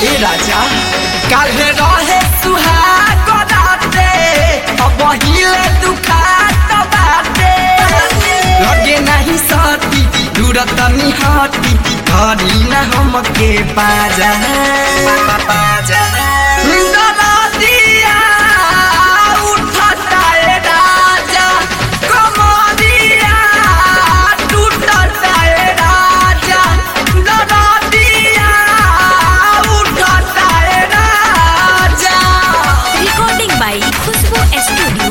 राजा काहे रहे सुहाग राते अब हिले दुखात बाटे लगे नहीं सती दूर तनी हटी धरी न हमके पाजा दरदिया उठता ए राजा कमरिया टूटता ए राजा दरदिया उठता ए राजा। रिकॉर्डिंग बाय खुशबू स्टूडियो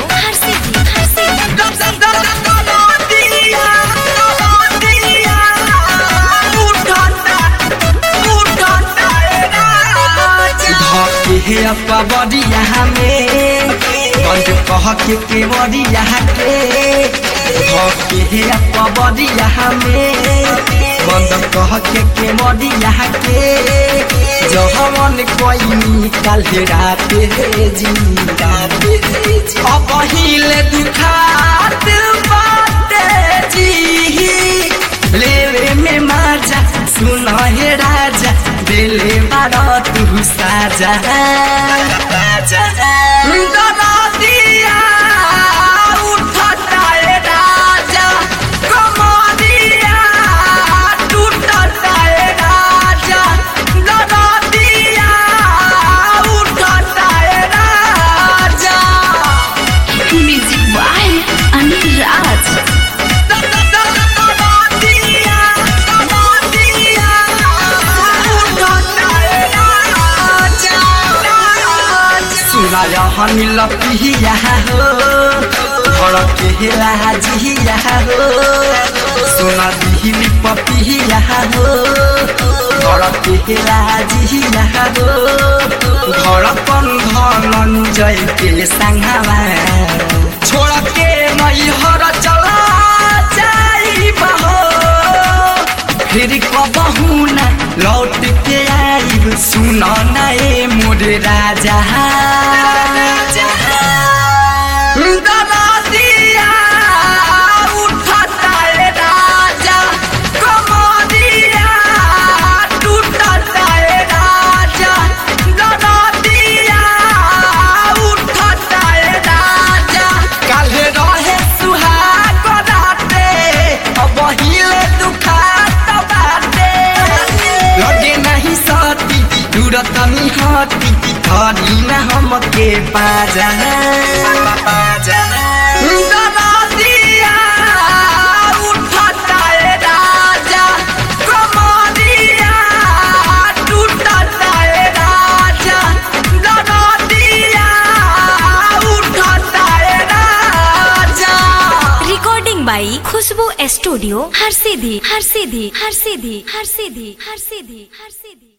हे अपा बड़िया में बंद कह के बड़िया के हे अपा बड़िया में बंद कह के बड़िया के जहवन कोई कल रात जी अब हिले दुखात बाटे जी लेवे में मजा सुन हे राजा दिले बारा तू साजा दरदिया उठता ए राजा कमरिया टूटता ए राजा दरदिया उठता ए राजा। Music by Anil Raj. सुनाया हमिल पिया हो घर के हेला जिया हो सोना दिहिली पपिया हो घर के हेला जिया हो घर बंधन जय के संघवा छोड़ के नहीं हर चला जाइबा हो फिर कबहू ना लौट के आइब सुन ना ए मोर राजा दरदिया उठता ए राजा कमरिया टूटता ए राजा दरदिया उठता ए राजा काहे रहे सुहाग राते अब हिले दुखात बाटे लगे नहीं सती दूर तनी हटी धरी न हमके पाजा दरदिया उठता ए राजा कमरिया टूटता ए राजा दरदिया उठता ए राजा। रिकॉर्डिंग बाय खुशबू स्टूडियो हर सीधी।